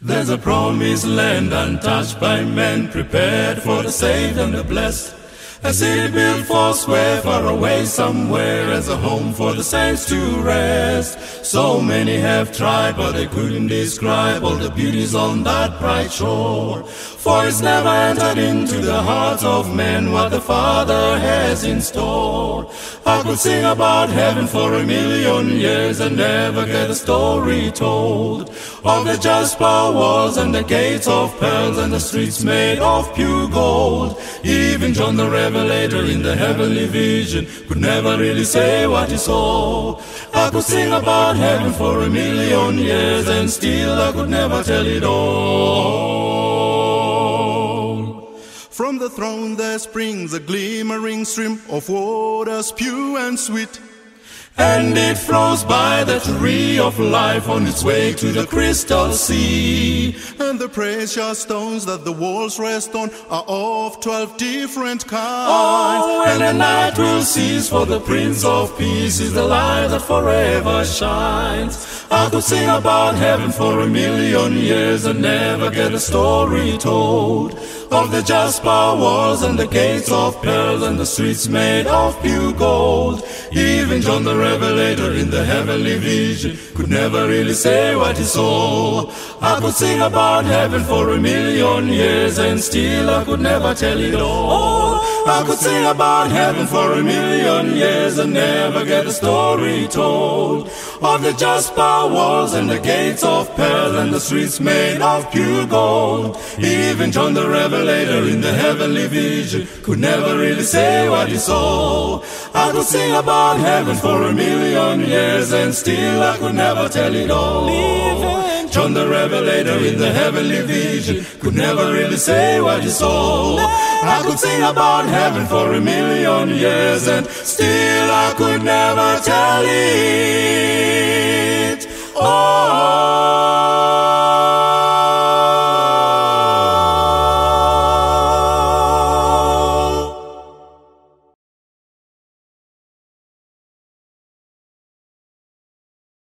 There's a promised land untouched by men, prepared for the saved and the blessed. A city built for square, far away somewhere, as a home for the saints to rest. So many have tried, but they couldn't describe all the beauties on that bright shore. For it's never entered into the hearts of men what the Father has in store. I could sing about heaven for 1,000,000 years and never get a story told of the jasper walls and the gates of pearls and the streets made of pure gold. Even John the Revelator in the heavenly vision could never really say what he saw. I could sing about heaven for 1,000,000 years and still I could never tell it all. From the throne there springs a glimmering stream of waters pure and sweet, and it flows by the tree of life on its way to the crystal sea. And the precious stones that the walls rest on are of 12 different kinds. Oh, and the night will cease, for the Prince of Peace is the light that forever shines. I could sing about heaven for 1,000,000 years and never get a story told of the jasper walls and the gates of pearls and the streets made of pure gold. Even John the Revelator in the heavenly vision could never really say what he saw. I could sing about heaven for 1,000,000 years and still I could never tell it all. I could sing about heaven for 1,000,000 years and never get a story told of the jasper walls and the gates of pearl and the streets made of pure gold. Even John the Revelator in the heavenly vision could never really say what he saw. I could sing about heaven for 1,000,000 years and still I could never tell it all. John the Revelator in the heavenly vision could never really say what he saw. I could sing about heaven for 1,000,000 years and still I could never tell it all.